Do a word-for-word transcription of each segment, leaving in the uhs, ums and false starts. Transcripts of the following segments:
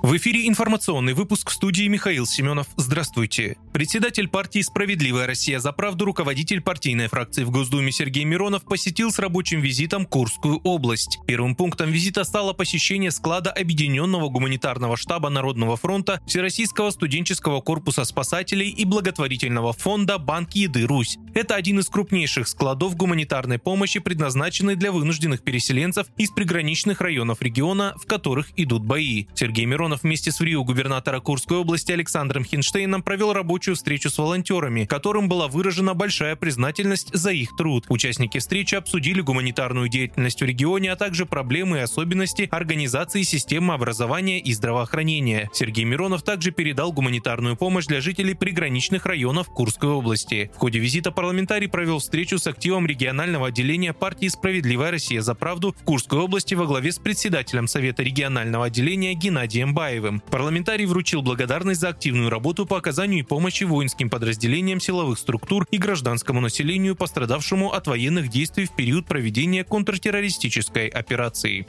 В эфире информационный выпуск, в студии Михаил Семенов. Здравствуйте. Председатель партии «Справедливая Россия за правду», руководитель партийной фракции в Госдуме Сергей Миронов посетил с рабочим визитом Курскую область. Первым пунктом визита стало посещение склада Объединенного гуманитарного штаба Народного фронта, Всероссийского студенческого корпуса спасателей и благотворительного фонда «Банк Еды Русь». Это один из крупнейших складов гуманитарной помощи, предназначенный для вынужденных переселенцев из приграничных районов региона, в которых идут бои. Сергей Миронов вместе с ВРИО губернатора Курской области Александром Хинштейном провел рабочую встречу с волонтерами, которым была выражена большая признательность за их труд. Участники встречи обсудили гуманитарную деятельность в регионе, а также проблемы и особенности организации системы образования и здравоохранения. Сергей Миронов также передал гуманитарную помощь для жителей приграничных районов Курской области. В ходе визита парламентарий провел встречу с активом регионального отделения партии «Справедливая Россия за правду» в Курской области во главе с председателем Совета регионального отделения Геннадием Баевым. Парламентарий вручил благодарность за активную работу по оказанию помощи воинским подразделениям силовых структур и гражданскому населению, пострадавшему от военных действий в период проведения контртеррористической операции.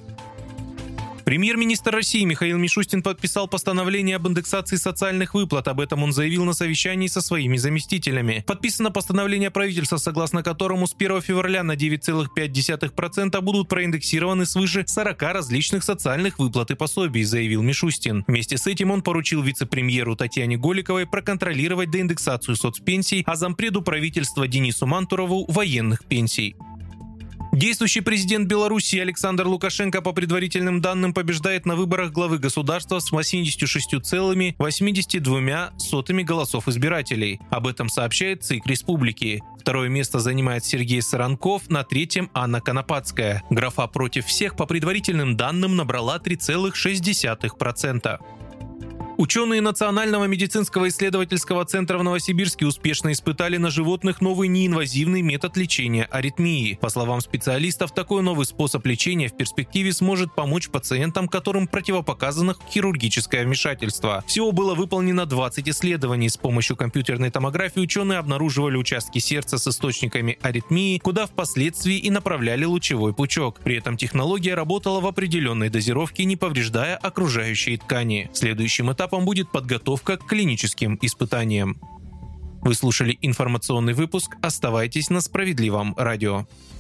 Премьер-министр России Михаил Мишустин подписал постановление об индексации социальных выплат. Об этом он заявил на совещании со своими заместителями. Подписано постановление правительства, согласно которому с первого февраля на девять целых пять десятых процента будут проиндексированы свыше сорока различных социальных выплат и пособий, заявил Мишустин. Вместе с этим он поручил вице-премьеру Татьяне Голиковой проконтролировать доиндексацию соцпенсий, а зампреду правительства Денису Мантурову военных пенсий. Действующий президент Беларуси Александр Лукашенко по предварительным данным побеждает на выборах главы государства с восемьдесят шесть целых восемьдесят двумя сотыми голосов избирателей. Об этом сообщает ЦИК Республики. Второе место занимает Сергей Саранков, на третьем Анна Конопадская. Графа «Против всех» по предварительным данным набрала три целых шесть десятых процента. Ученые Национального медицинского исследовательского центра в Новосибирске успешно испытали на животных новый неинвазивный метод лечения аритмии. По словам специалистов, такой новый способ лечения в перспективе сможет помочь пациентам, которым противопоказано хирургическое вмешательство. Всего было выполнено двадцать исследований. С помощью компьютерной томографии ученые обнаруживали участки сердца с источниками аритмии, куда впоследствии и направляли лучевой пучок. При этом технология работала в определенной дозировке, не повреждая окружающие ткани. Следующим этапом будет подготовка к клиническим испытаниям. Вы слушали информационный выпуск. Оставайтесь на Справедливом радио.